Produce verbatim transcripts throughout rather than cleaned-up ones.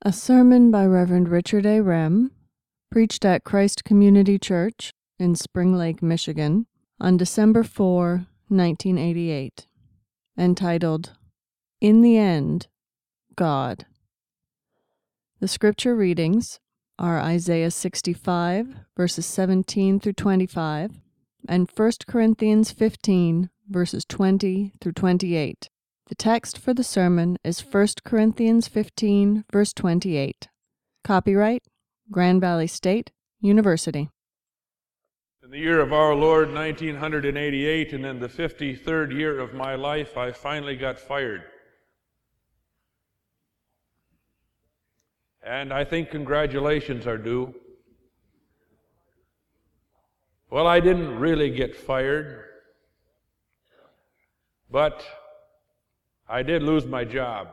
A sermon by Reverend Richard A. Rem, preached at Christ Community Church in Spring Lake, Michigan, on December fourth, nineteen eighty-eight, entitled, In the End, God. The scripture readings are Isaiah sixty-five, verses seventeen through twenty-five, and First Corinthians fifteen, verses twenty through twenty-eight. The text for the sermon is First Corinthians fifteen, verse twenty-eight. Copyright, Grand Valley State University. In the year of our Lord, nineteen eighty-eight, and in the fifty-third year of my life, I finally got fired. And I think congratulations are due. Well, I didn't really get fired, but I did lose my job.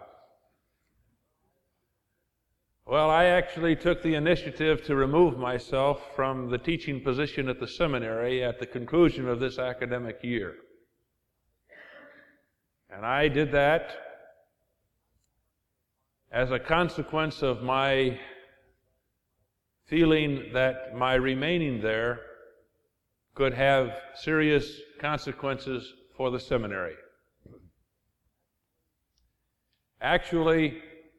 Well, I actually took the initiative to remove myself from the teaching position at the seminary at the conclusion of this academic year. And I did that as a consequence of my feeling that my remaining there could have serious consequences for the seminary. Actually,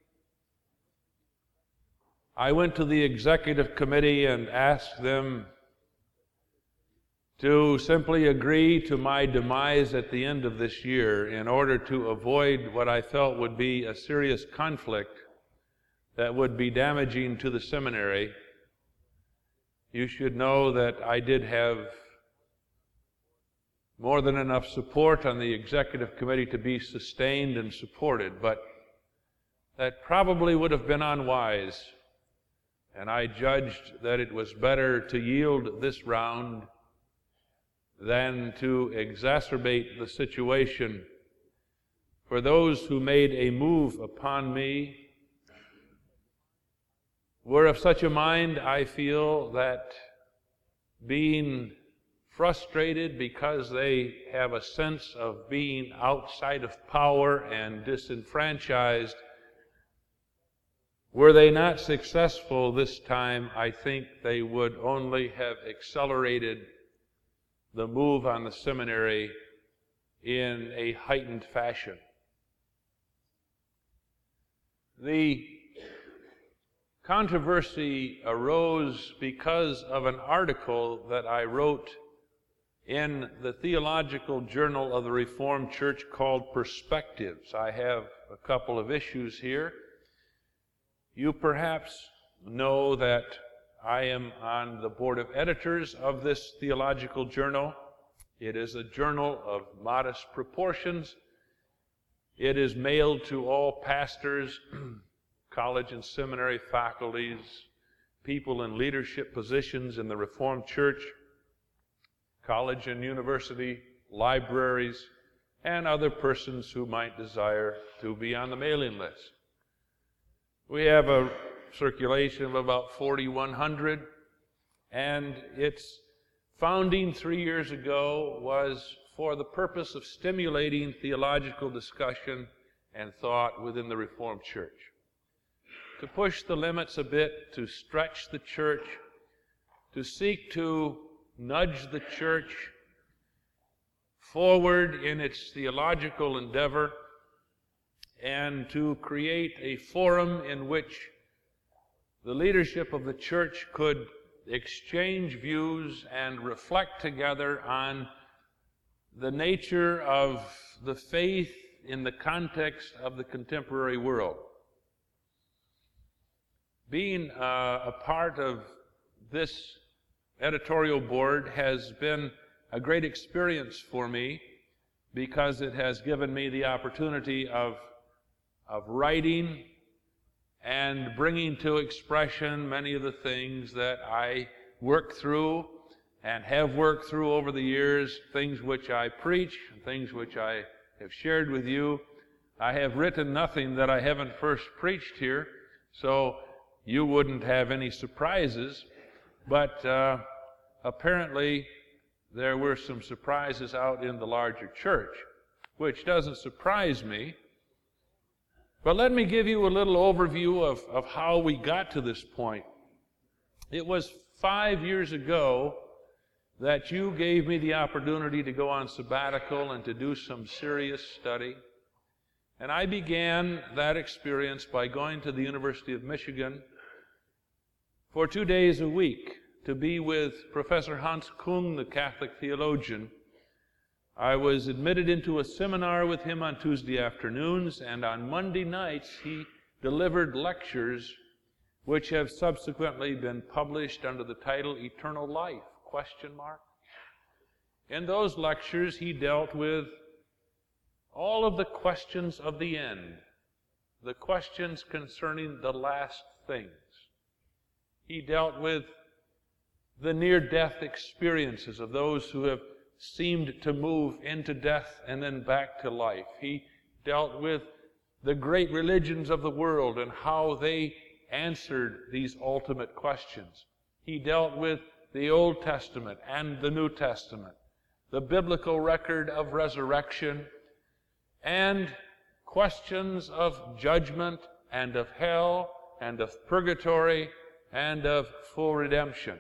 I went to the executive committee and asked them to simply agree to my demise at the end of this year in order to avoid what I felt would be a serious conflict that would be damaging to the seminary. You should know that I did have more than enough support on the executive committee to be sustained and supported, but that probably would have been unwise, and I judged that it was better to yield this round than to exacerbate the situation. For those who made a move upon me were of such a mind, I feel, that being frustrated because they have a sense of being outside of power and disenfranchised, were they not successful this time, I think they would only have accelerated the move on the seminary in a heightened fashion. The controversy arose because of an article that I wrote in the Theological Journal of the Reformed Church called Perspectives. I have a couple of issues here. You perhaps know that I am on the board of editors of this theological journal. It is a journal of modest proportions. It is mailed to all pastors, college and seminary faculties, people in leadership positions in the Reformed Church, college and university libraries, and other persons who might desire to be on the mailing list. We have a circulation of about forty-one hundred, and its founding three years ago was for the purpose of stimulating theological discussion and thought within the Reformed Church. To push the limits a bit, to stretch the church, to seek to nudge the church forward in its theological endeavor, and to create a forum in which the leadership of the church could exchange views and reflect together on the nature of the faith in the context of the contemporary world. Being uh, a part of this editorial board has been a great experience for me because it has given me the opportunity of of writing and bringing to expression many of the things that I work through and have worked through over the years, things which I preach, things which I have shared with you. I have written nothing that I haven't first preached here, so you wouldn't have any surprises, but uh, apparently there were some surprises out in the larger church, which doesn't surprise me, But let me give you a little overview of, of how we got to this point. It was five years ago that you gave me the opportunity to go on sabbatical and to do some serious study. And I began that experience by going to the University of Michigan for two days a week to be with Professor Hans Kung, the Catholic theologian. I was admitted into a seminar with him on Tuesday afternoons, and on Monday nights he delivered lectures which have subsequently been published under the title Eternal Life, question mark. In those lectures he dealt with all of the questions of the end, the questions concerning the last things. He dealt with the near-death experiences of those who have seemed to move into death and then back to life. He dealt with the great religions of the world and how they answered these ultimate questions. He dealt with the Old Testament and the New Testament, the biblical record of resurrection, and questions of judgment and of hell and of purgatory and of full redemption.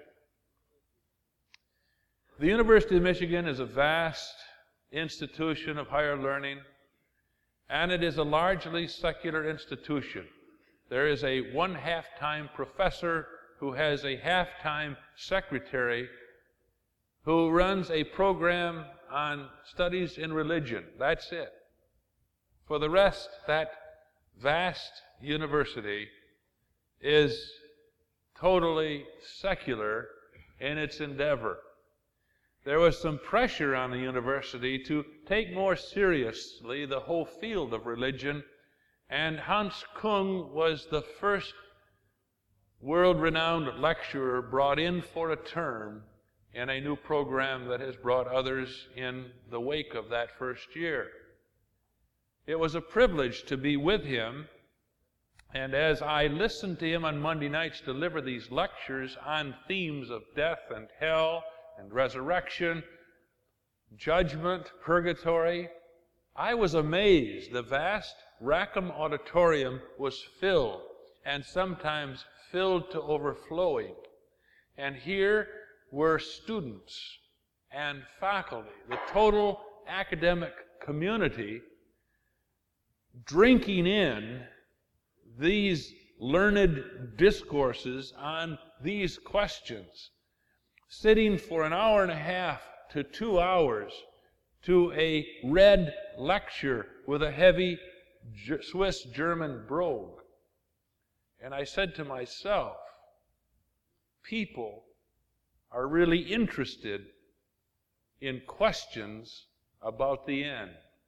The University of Michigan is a vast institution of higher learning, and it is a largely secular institution. There is a one half-time professor who has a half-time secretary who runs a program on studies in religion. That's it. For the rest, that vast university is totally secular in its endeavor. There was some pressure on the university to take more seriously the whole field of religion, and Hans Kung was the first world-renowned lecturer brought in for a term in a new program that has brought others in the wake of that first year. It was a privilege to be with him, and as I listened to him on Monday nights deliver these lectures on themes of death and hell and resurrection, judgment, purgatory, I was amazed. The vast Rackham Auditorium was filled, and sometimes filled to overflowing. And here were students and faculty, the total academic community, drinking in these learned discourses on these questions, sitting for an hour and a half to two hours to a read lecture with a heavy Swiss German brogue. And I said to myself, people are really interested in questions about the end.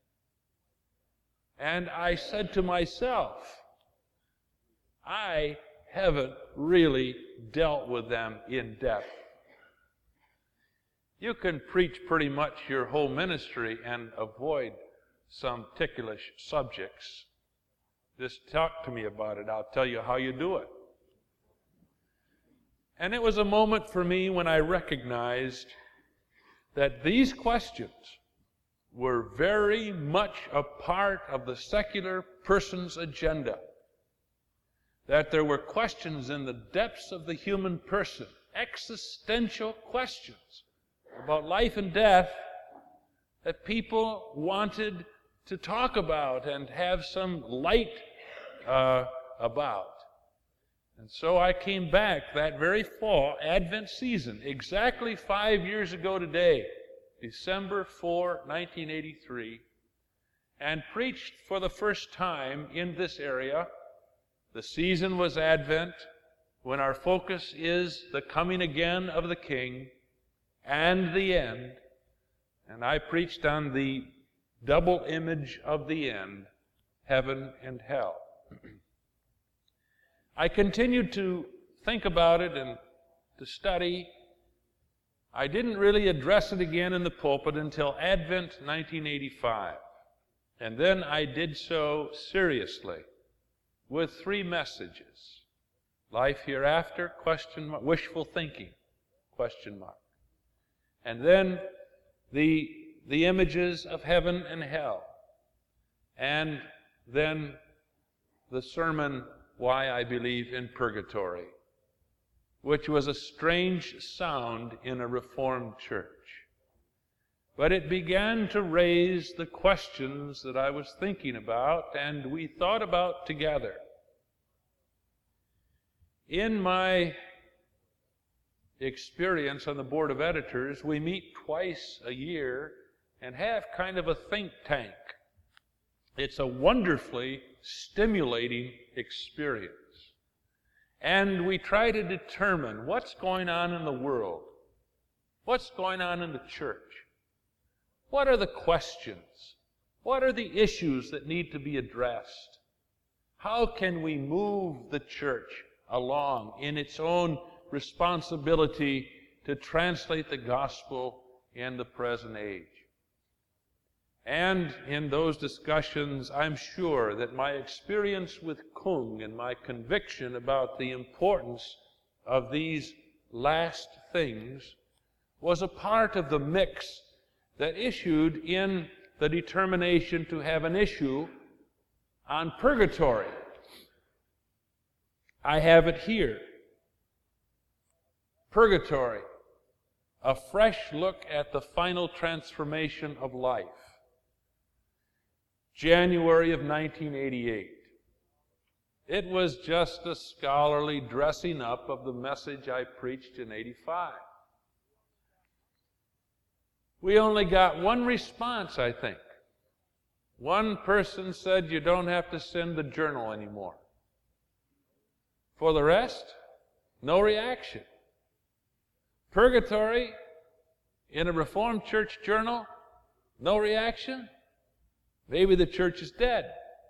And I said to myself, I haven't really dealt with them in depth. You can preach pretty much your whole ministry and avoid some ticklish subjects. Just talk to me about it. I'll tell you how you do it. And it was a moment for me when I recognized that these questions were very much a part of the secular person's agenda. That there were questions in the depths of the human person, existential questions about life and death that people wanted to talk about and have some light uh, about. And so I came back that very fall, Advent season, exactly five years ago today, December fourth, nineteen eighty-three, and preached for the first time in this area. The season was Advent, when our focus is the coming again of the King and the end. And I preached on the double image of the end, heaven and hell. I continued to think about it and to study. I didn't really address it again in the pulpit until Advent nineteen eighty-five. And then I did so seriously with three messages. Life hereafter, question mark, wishful thinking, question mark. And then the, the images of heaven and hell. And then the sermon, Why I Believe in Purgatory, which was a strange sound in a Reformed church. But it began to raise the questions that I was thinking about and we thought about together. In my experience on the board of editors, we meet twice a year and have kind of a think tank. It's a wonderfully stimulating experience. And we try to determine what's going on in the world, what's going on in the church. What are the questions? What are the issues that need to be addressed? How can we move the church along in its own responsibility to translate the gospel in the present age? And in those discussions, I'm sure that my experience with Kung and my conviction about the importance of these last things was a part of the mix that issued in the determination to have an issue on purgatory. I have it here. Purgatory, a fresh look at the final transformation of life. January of nineteen eighty-eight. It was just a scholarly dressing up of the message I preached in eighty-five. We only got one response, I think. One person said, you don't have to send the journal anymore. For the rest, no reaction. Purgatory in a Reformed church journal, no reaction. Maybe the church is dead.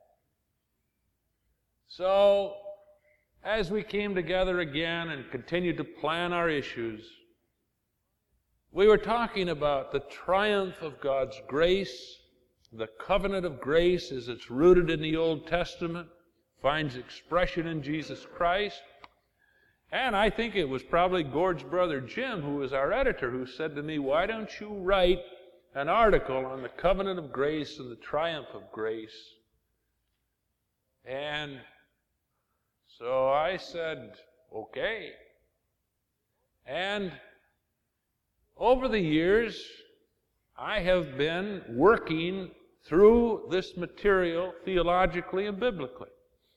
So, as we came together again and continued to plan our issues, we were talking about the triumph of God's grace, the covenant of grace as it's rooted in the Old Testament, finds expression in Jesus Christ. And I think it was probably Gord's brother Jim, who was our editor, who said to me, why don't you write an article on the covenant of grace and the triumph of grace? And so I said, okay. And over the years, I have been working through this material theologically and biblically.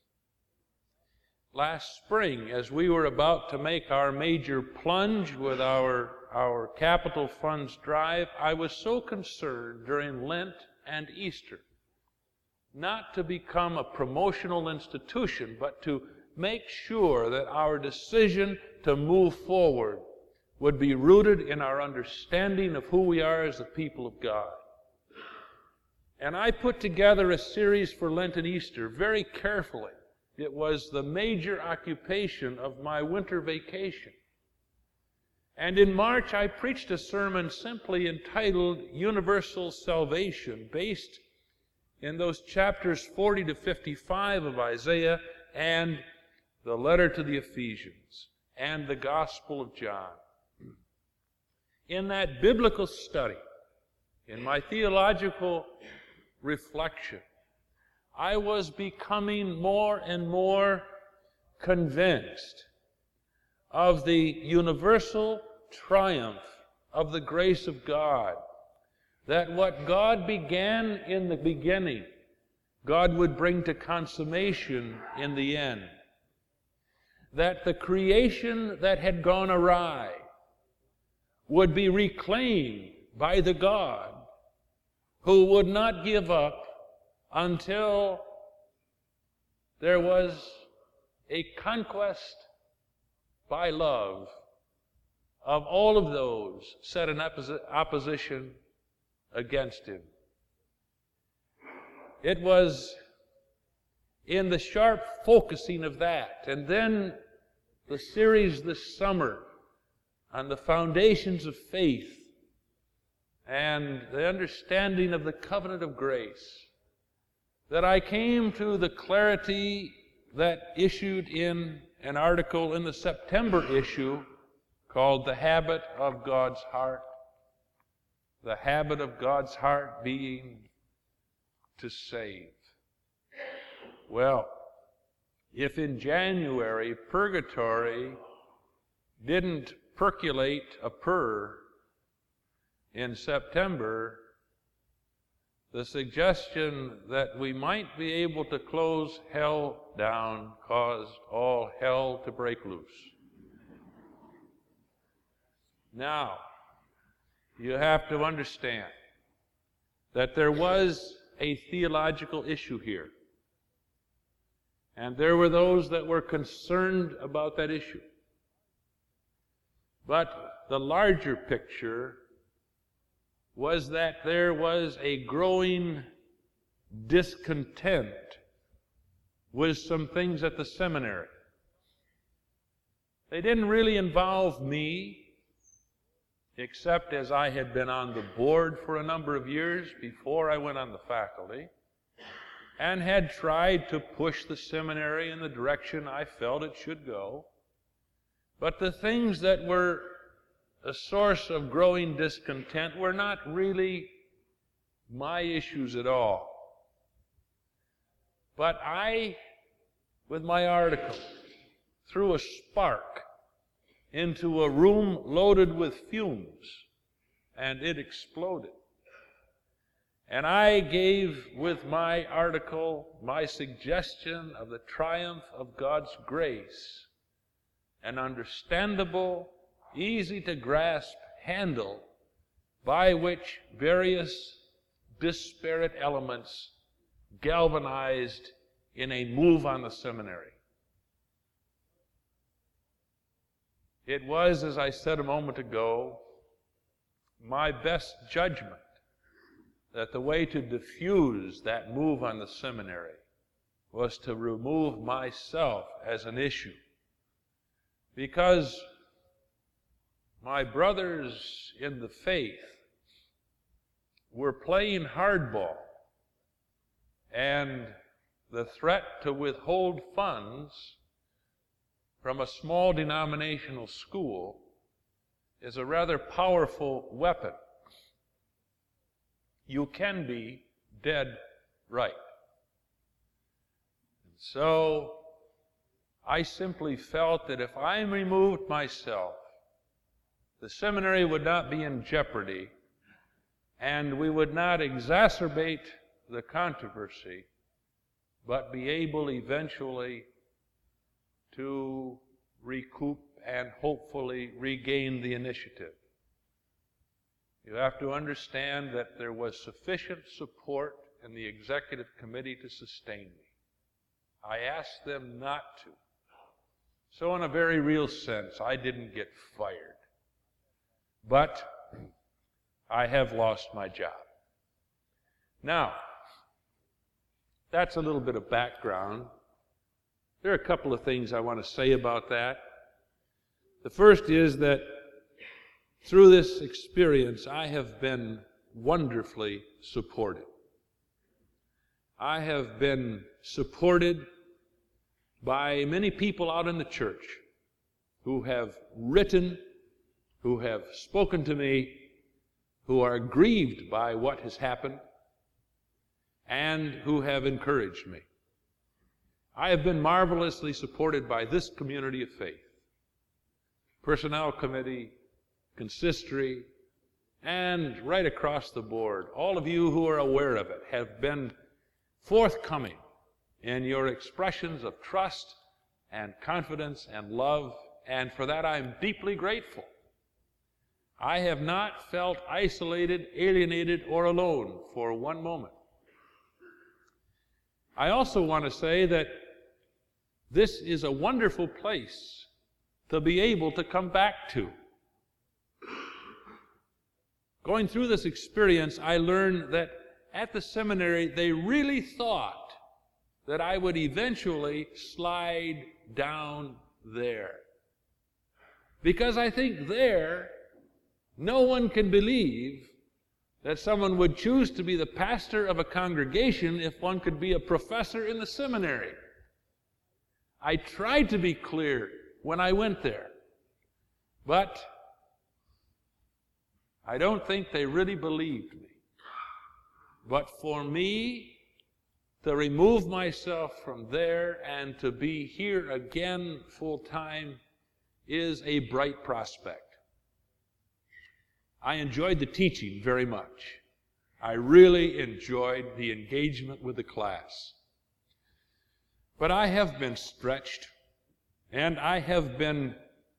Last spring, as we were about to make our major plunge with our, our capital funds drive, I was so concerned during Lent and Easter not to become a promotional institution, but to make sure that our decision to move forward would be rooted in our understanding of who we are as the people of God. And I put together a series for Lent and Easter very carefully. It was the major occupation of my winter vacation. And in March, I preached a sermon simply entitled Universal Salvation, based in those chapters forty to fifty-five of Isaiah and the letter to the Ephesians and the Gospel of John. In that biblical study, in my theological reflection, I was becoming more and more convinced of the universal triumph of the grace of God, that what God began in the beginning, God would bring to consummation in the end. That the creation that had gone awry would be reclaimed by the God who would not give up until there was a conquest by love of all of those set in opposi- opposition against him. It was in the sharp focusing of that, and then the series this summer on the foundations of faith and the understanding of the covenant of grace, that I came to the clarity that issued in an article in the September issue called The Habit of God's Heart. The habit of God's heart being to save. Well, if in January purgatory didn't percolate a purr in September, the suggestion that we might be able to close hell down caused all hell to break loose. Now, you have to understand that there was a theological issue here. And there were those that were concerned about that issue. But the larger picture was that there was a growing discontent with some things at the seminary. They didn't really involve me, except as I had been on the board for a number of years before I went on the faculty, and had tried to push the seminary in the direction I felt it should go. But the things that were a source of growing discontent were not really my issues at all. But I, with my article, threw a spark into a room loaded with fumes, and it exploded. And I gave with my article my suggestion of the triumph of God's grace, an understandable, easy to grasp handle by which various disparate elements galvanized in a move on the seminary. It was, as I said a moment ago, my best judgment that the way to diffuse that move on the seminary was to remove myself as an issue. Because my brothers in the faith were playing hardball, and the threat to withhold funds from a small denominational school is a rather powerful weapon. You can be dead right. And so I simply felt that if I removed myself, the seminary would not be in jeopardy, and we would not exacerbate the controversy, but be able eventually to recoup and hopefully regain the initiative. You have to understand that there was sufficient support in the executive committee to sustain me. I asked them not to. So in a very real sense, I didn't get fired. But I have lost my job. Now, that's a little bit of background. There are a couple of things I want to say about that. The first is that through this experience, I have been wonderfully supported. I have been supported by many people out in the church who have written, who have spoken to me, who are grieved by what has happened, and who have encouraged me. I have been marvelously supported by this community of faith. Personnel committee, consistory, and right across the board, all of you who are aware of it have been forthcoming in your expressions of trust and confidence and love, and for that I'm deeply grateful. I have not felt isolated, alienated, or alone for one moment. I also want to say that this is a wonderful place to be able to come back to. Going through this experience, I learned that at the seminary, they really thought that I would eventually slide down there. Because I think there, no one can believe that someone would choose to be the pastor of a congregation if one could be a professor in the seminary. I tried to be clear when I went there, but I don't think they really believed me. But for me, to remove myself from there and to be here again full time is a bright prospect. I enjoyed the teaching very much. I really enjoyed the engagement with the class. But I have been stretched, and I have been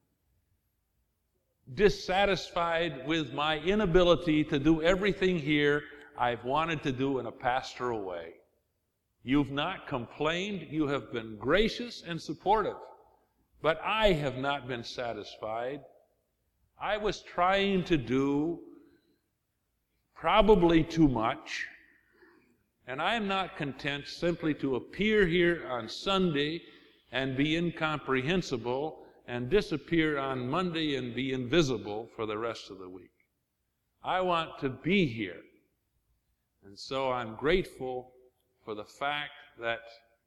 dissatisfied with my inability to do everything here I've wanted to do in a pastoral way. You've not complained. You have been gracious and supportive. But I have not been satisfied. I was trying to do probably too much, and I am not content simply to appear here on Sunday and be incomprehensible and disappear on Monday and be invisible for the rest of the week. I want to be here. And so I'm grateful for the fact that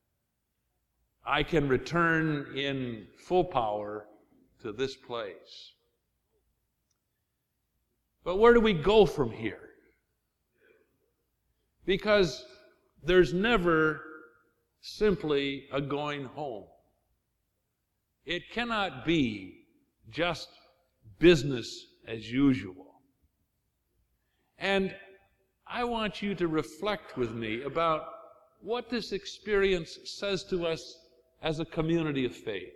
I can return in full power to this place. But where do we go from here? Because there's never simply a going home. It cannot be just business as usual. And I want you to reflect with me about what this experience says to us as a community of faith.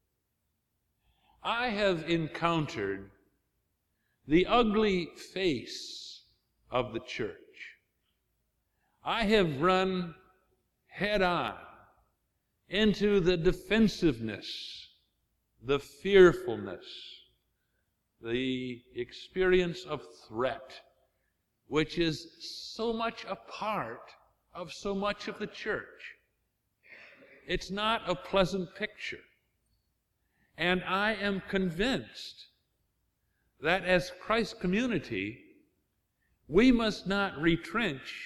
I have encountered the ugly face of the church. I have run head on into the defensiveness, the fearfulness, the experience of threat, which is so much a part of so much of the church. It's not a pleasant picture. And I am convinced that as Christ's community, we must not retrench,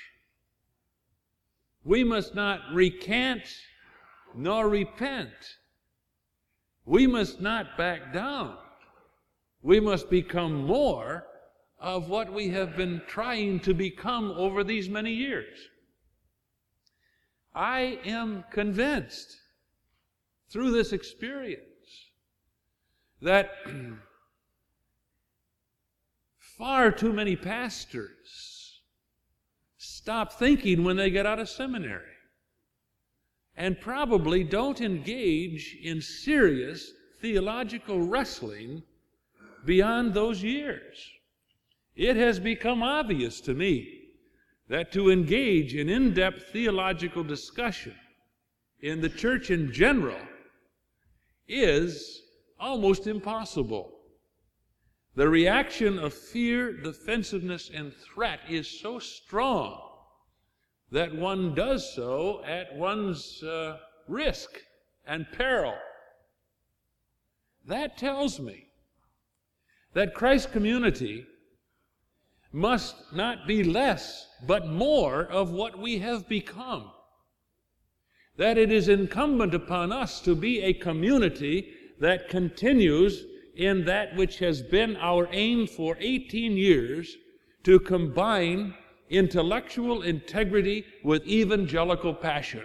we must not recant nor repent. We must not back down. We must become more of what we have been trying to become over these many years. I am convinced through this experience that far too many pastors stop thinking when they get out of seminary and probably don't engage in serious theological wrestling beyond those years. It has become obvious to me that to engage in in-depth theological discussion in the church in general is almost impossible. The reaction of fear, defensiveness, and threat is so strong that one does so at one's uh, risk and peril. That tells me that Christ's community must not be less, but more of what we have become. That it is incumbent upon us to be a community that continues in that which has been our aim for eighteen years, to combine intellectual integrity with evangelical passion.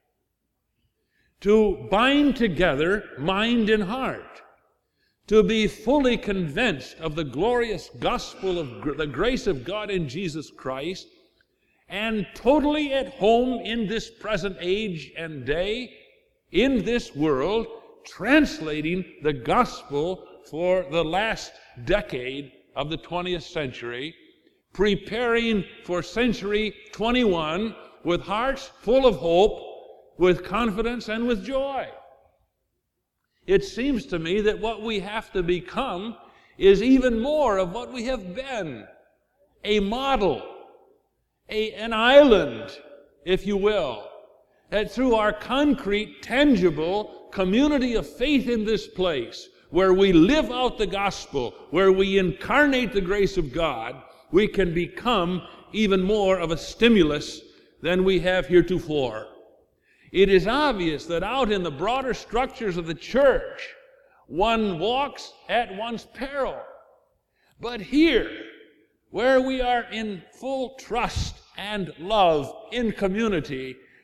To bind together mind and heart. To be fully convinced of the glorious gospel of gr- the grace of God in Jesus Christ, and totally at home in this present age and day, in this world, translating the gospel for the last decade of the twentieth century, preparing for century twenty-one with hearts full of hope, with confidence, and with joy. It seems to me that what we have to become is even more of what we have been, a model, a, an island, if you will, that through our concrete, tangible community of faith in this place, where we live out the gospel, where we incarnate the grace of God, we can become even more of a stimulus than we have heretofore. It is obvious that out in the broader structures of the church, one walks at one's peril. But here, where we are in full trust and love in community,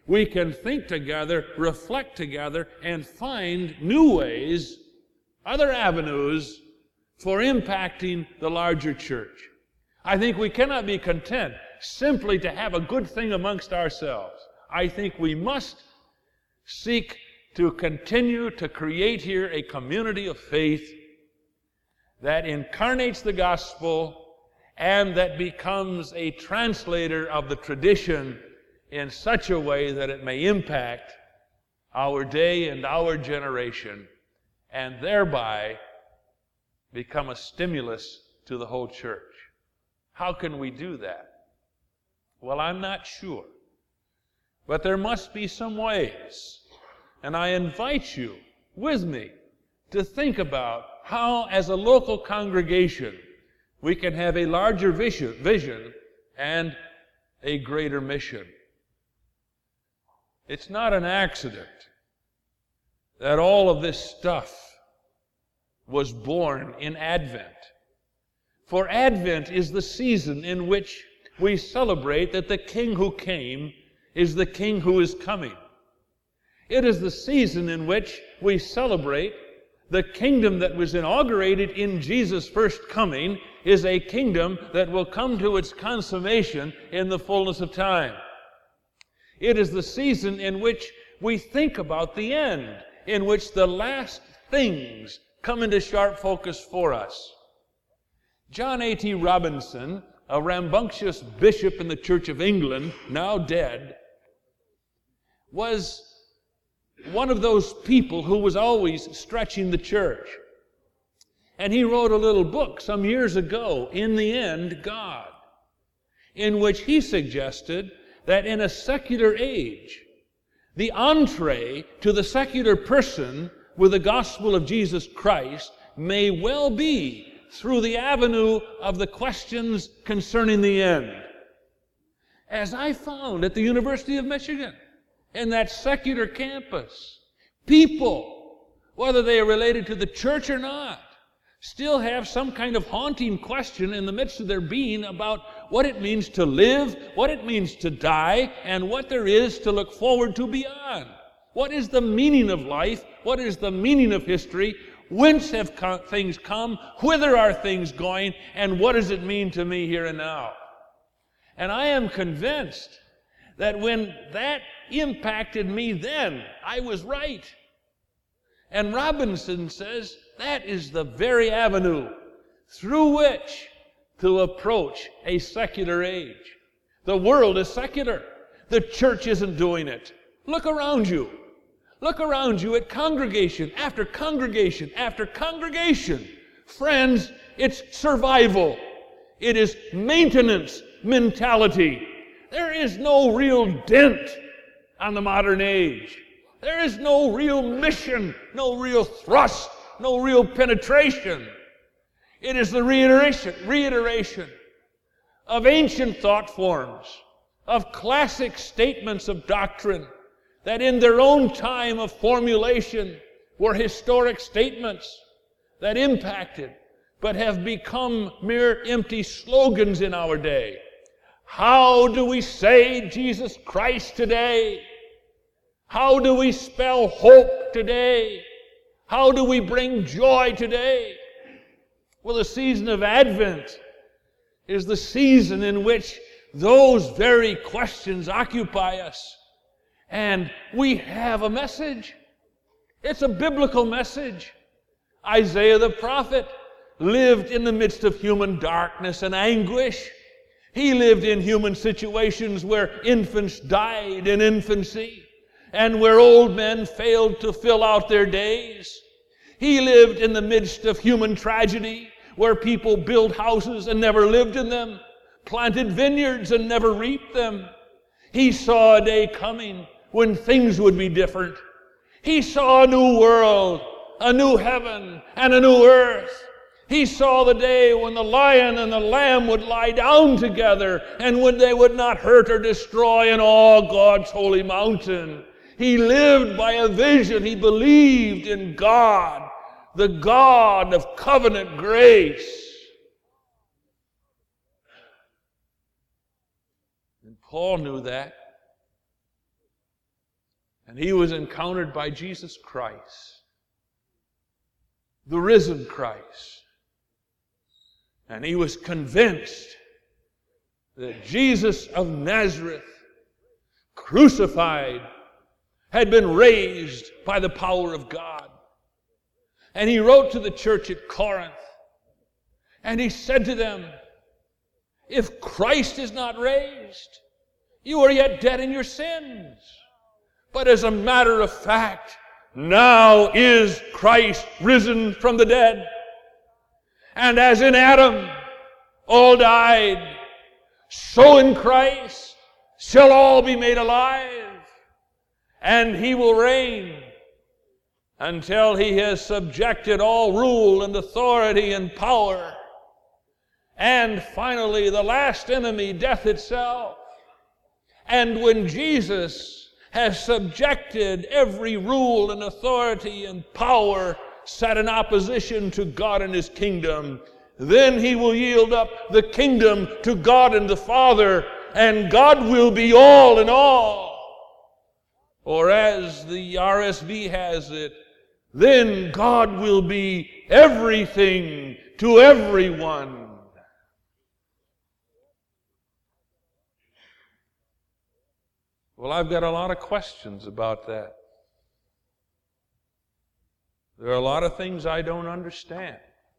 we can think together, reflect together, and find new ways, other avenues for impacting the larger church. I think we cannot be content simply to have a good thing amongst ourselves. I think we must seek to continue to create here a community of faith that incarnates the gospel and that becomes a translator of the tradition in such a way that it may impact our day and our generation, and thereby become a stimulus to the whole church. How can we do that? Well, I'm not sure. But there must be some ways. And I invite you with me to think about how, as a local congregation, we can have a larger vision, vision and a greater mission. It's not an accident that all of this stuff was born in Advent. For Advent is the season in which we celebrate that the King who came is the King who is coming. It is the season in which we celebrate the kingdom that was inaugurated in Jesus' first coming is a kingdom that will come to its consummation in the fullness of time. It is the season in which we think about the end, in which the last things come into sharp focus for us. John A T Robinson, a rambunctious bishop in the Church of England, now dead, was one of those people who was always stretching the church. And he wrote a little book some years ago, In the End, God, in which he suggested that in a secular age, the entree to the secular person with the gospel of Jesus Christ may well be through the avenue of the questions concerning the end. As I found at the University of Michigan, in that secular campus, people, whether they are related to the church or not, still have some kind of haunting question in the midst of their being about what it means to live, what it means to die, and what there is to look forward to beyond. What is the meaning of life? What is the meaning of history? Whence have co- things come? Whither are things going? And what does it mean to me here and now? And I am convinced that when that impacted me then, I was right. And Robinson says that is the very avenue through which to approach a secular age. The world is secular. The church isn't doing it. Look around you. Look around you at congregation after congregation after congregation. Friends, it's survival. It is maintenance mentality. There is no real dent on the modern age. There is no real mission, no real thrust, no real penetration. It is the reiteration, reiteration of ancient thought forms, of classic statements of doctrine that in their own time of formulation were historic statements that impacted, but have become mere empty slogans in our day. How do we say Jesus Christ today? How do we spell hope today? How do we bring joy today? Well, the season of Advent is the season in which those very questions occupy us. And we have a message. It's a biblical message. Isaiah the prophet lived in the midst of human darkness and anguish. He lived in human situations where infants died in infancy and where old men failed to fill out their days. He lived in the midst of human tragedy where people built houses and never lived in them, planted vineyards and never reaped them. He saw a day coming when things would be different. He saw a new world, a new heaven, and a new earth. He saw the day when the lion and the lamb would lie down together and when they would not hurt or destroy in all God's holy mountain. He lived by a vision. He believed in God, the God of covenant grace. And Paul knew that. And he was encountered by Jesus Christ, the risen Christ. And he was convinced that Jesus of Nazareth, crucified, had been raised by the power of God. And he wrote to the church at Corinth, and he said to them, if Christ is not raised, you are yet dead in your sins. But as a matter of fact, now is Christ risen from the dead. And as in Adam all died, so in Christ shall all be made alive. And he will reign until he has subjected all rule and authority and power. And finally, the last enemy, death itself. And when Jesus has subjected every rule and authority and power set in opposition to God and his kingdom, then he will yield up the kingdom to God and the Father, and God will be all in all. Or as the R S V has it, then God will be everything to everyone. Well, I've got a lot of questions about that. There are a lot of things I don't understand.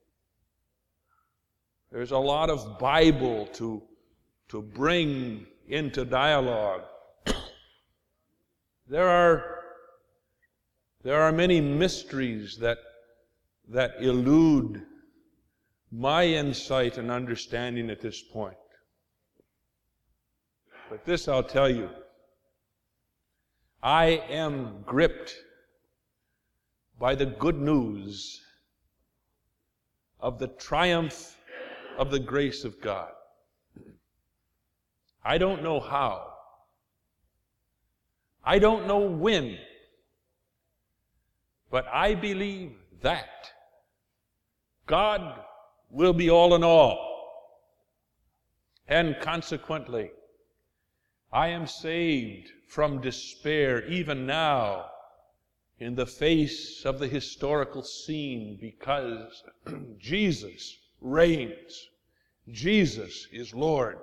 There's a lot of Bible to, to bring into dialogue. There are, there are many mysteries that, that elude my insight and understanding at this point. But this I'll tell you. I am gripped by the good news of the triumph of the grace of God. I don't know how. I don't know when. But I believe that God will be all in all. And consequently, I am saved from despair even now in the face of the historical scene, because Jesus reigns. Jesus is Lord.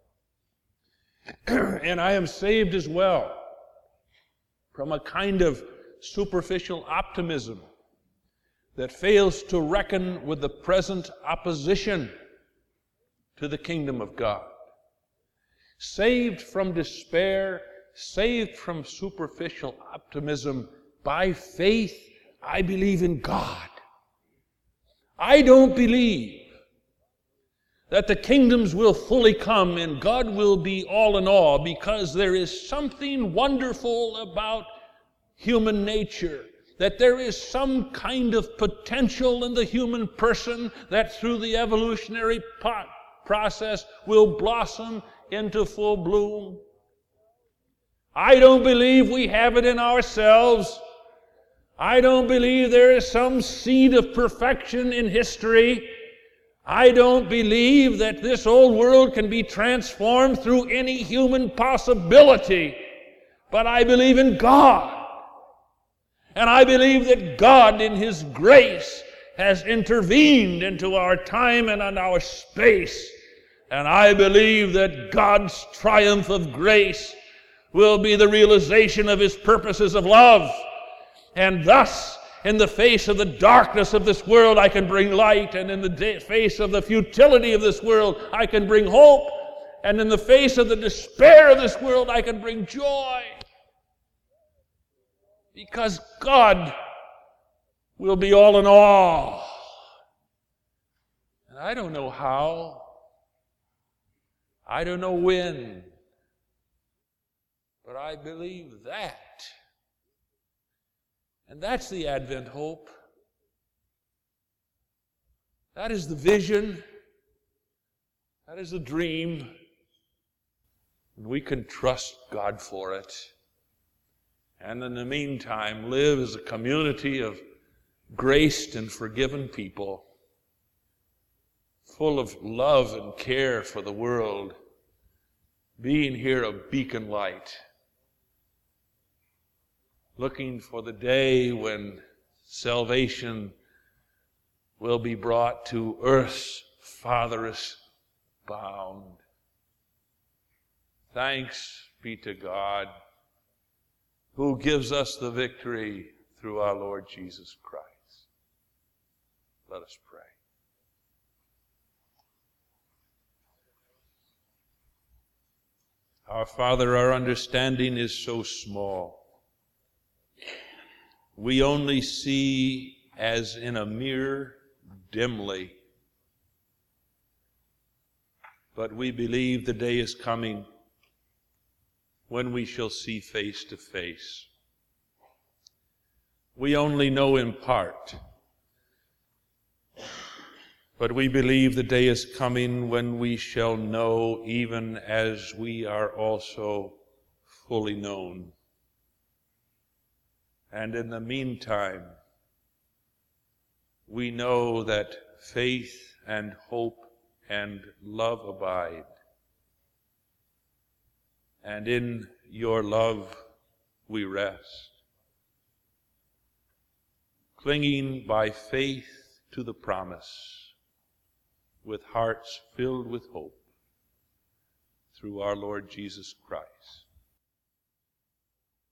And I am saved as well from a kind of superficial optimism that fails to reckon with the present opposition to the kingdom of God. Saved from despair, saved from superficial optimism, by faith, I believe in God. I don't believe that the kingdoms will fully come and God will be all in all, because there is something wonderful about human nature, that there is some kind of potential in the human person that through the evolutionary process will blossom into full bloom. I don't believe we have it in ourselves. I don't believe there is some seed of perfection in history. I don't believe that this old world can be transformed through any human possibility. But I believe in God. And I believe that God, in His grace, has intervened into our time and in our space. And I believe that God's triumph of grace will be the realization of His purposes of love. And thus, in the face of the darkness of this world, I can bring light. And in the face of the futility of this world, I can bring hope. And in the face of the despair of this world, I can bring joy. Because God will be all in all. And I don't know how. I don't know when. But I believe that. And that's the Advent hope. That is the vision. That is the dream. And we can trust God for it. And in the meantime, live as a community of graced and forgiven people, full of love and care for the world, being here a beacon light. looking for the day when salvation will be brought to earth's farthest bound. Thanks be to God, who gives us the victory through our Lord Jesus Christ. Let us pray. Our Father, our understanding is so small. We only see as in a mirror dimly. But we believe the day is coming when we shall see face to face. We only know in part, but we believe the day is coming when we shall know even as we are also fully known. And in the meantime, we know that faith and hope and love abide. And in your love we rest, clinging by faith to the promise, with hearts filled with hope, through our Lord Jesus Christ.